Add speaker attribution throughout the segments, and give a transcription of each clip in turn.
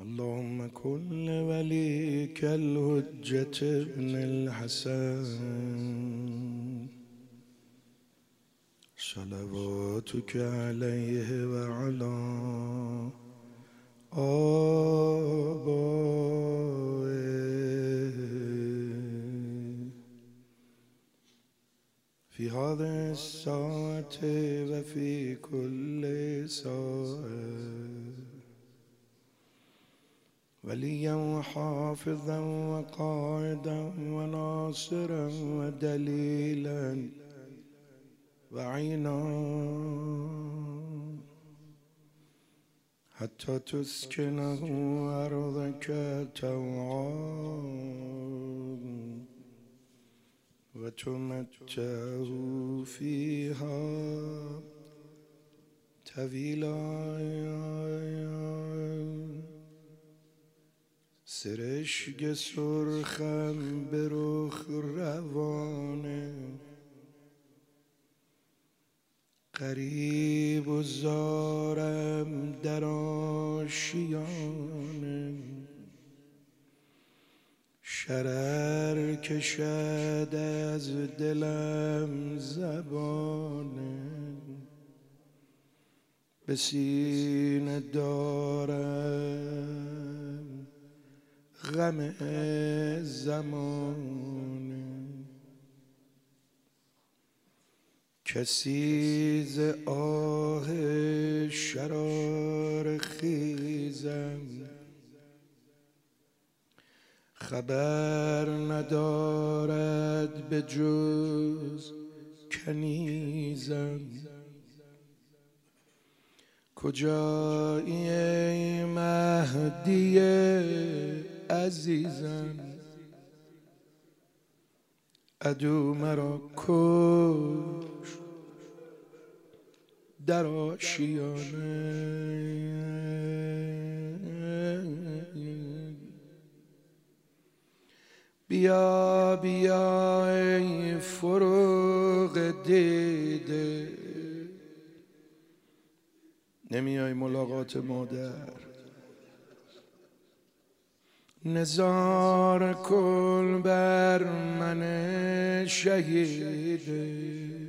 Speaker 1: اللهم كن لوليك الحجة ابن الحسن صلواتك عليه وعلى آبائه في هذه الساعة وفي كل ساعة وليا وحافظا وقائدا وناصرا ودليلا وعينا حتى تسكنه أرضك طوعا وتمتعه فيها طويلا سرشک سرخم به رخ روانه غریب و زارم در آشیانه شرر کشد از دلم زبانه به سینه دارم غم زمانه کسی ز آه شرار خیزم خبر ندارد به جز کنیزم کجایی ای مهدی عزیزم عدو مرا کش در آشیانه بیا بیا ای فروغ دیده نمیای ملاقات مادر نزار کن بر من شهیده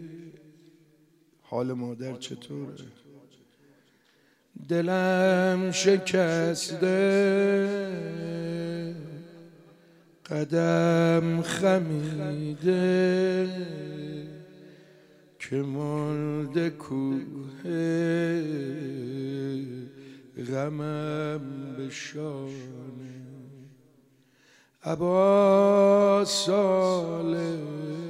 Speaker 1: حال مادر چطوره؟ دلم شکسته قدم خمیده که مالده کوه غمم به شانه ابا صالح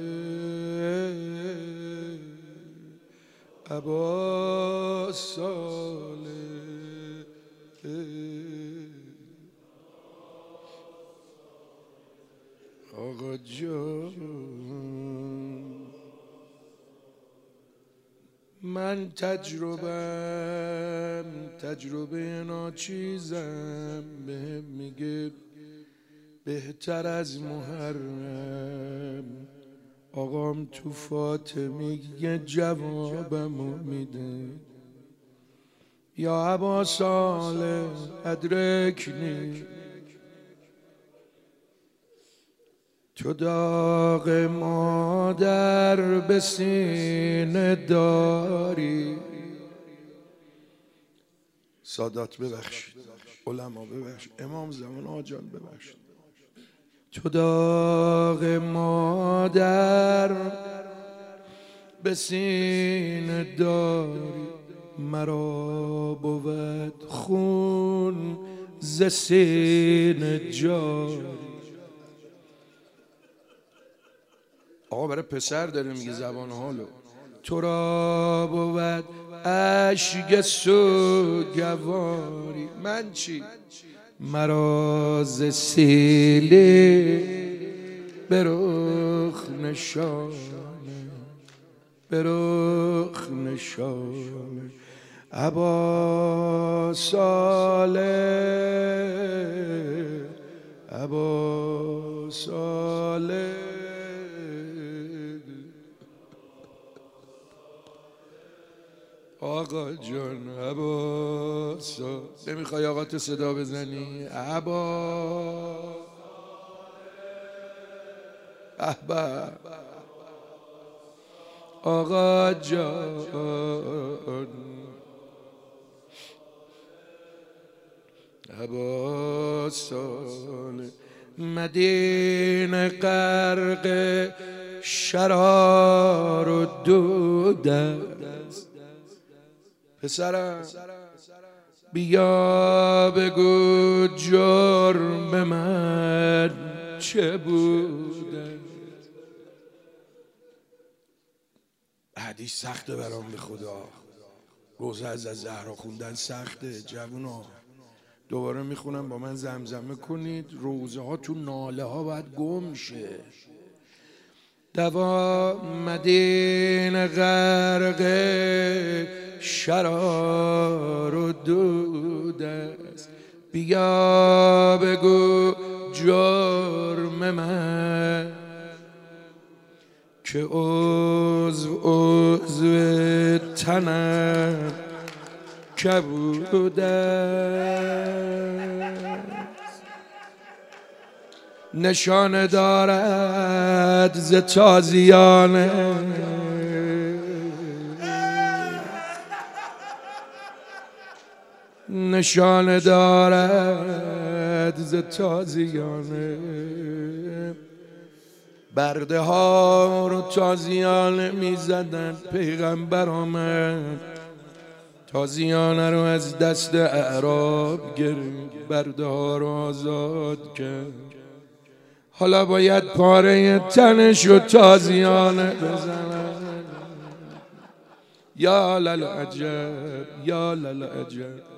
Speaker 1: ابا صالح آقا جان من تجربه ناچیزم بهم میگه بهتر از محرم آقام تو فاطمیه جوابمو میده یا ابا صالح ادرکنی تو داغ مادر به سینه داری سادات ببخشید علما ببخشید امام زمان آجان ببخشید تو داغ مادر به سینه داری مرا بود خون ز سینه جاری آقا برای پسر داره میگه زبان حالو تو را بود اشک سوگواری من چی؟ مرا ز سیلی به رخ نشانه به رخ نشانه ابا صالح ابا صالح آقا جان عباسا. نمیخوای آقا تو صدا بزنی؟ عباس احباب آقا جان عباسان مدینه غرق شرار و دود است. پسرم بیا بگو جرم من چه بوده. حدیث سخته برام به خدا. روزه از زهرا خوندن سخته جوونا. دوباره میخونم با من زمزمه کنید. روزه ها تو ناله ها باید گم شه. دوا مدینه غرق شرار و دود است. بیا بگو جرم من که عضو تنم کبود است. نشانه دارد ز تازیانه نشانه دارد ز تازیانه. برده ها رو تازیانه میزدن. پیغمبر آمد تازیانه رو از دست اعراب گرفت. برده ها رو آزاد کرد. حالا باید پاره تنش رو تازیانه بزنن. یا للعجب یا للعجب.